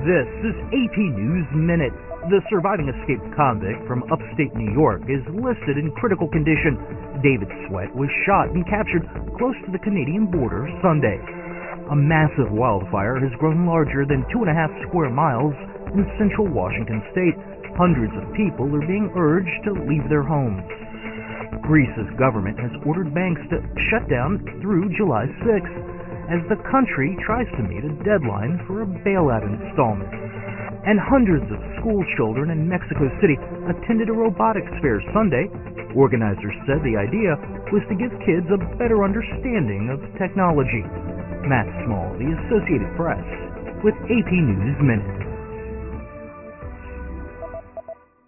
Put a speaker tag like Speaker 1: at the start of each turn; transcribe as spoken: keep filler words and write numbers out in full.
Speaker 1: This is A P News Minute. The surviving escaped convict from upstate New York is listed in critical condition. David Sweat was shot and captured close to the Canadian border Sunday. A massive wildfire has grown larger than two and a half square miles in central Washington state. Hundreds of people are being urged to leave their homes. Greece's government has ordered banks to shut down through July sixth as the country tries to meet a deadline for a bailout installment. And hundreds of school children in Mexico City attended a robotics fair Sunday. Organizers said the idea was to give kids a better understanding of technology. Matt Small, The Associated Press, with A P News Minute.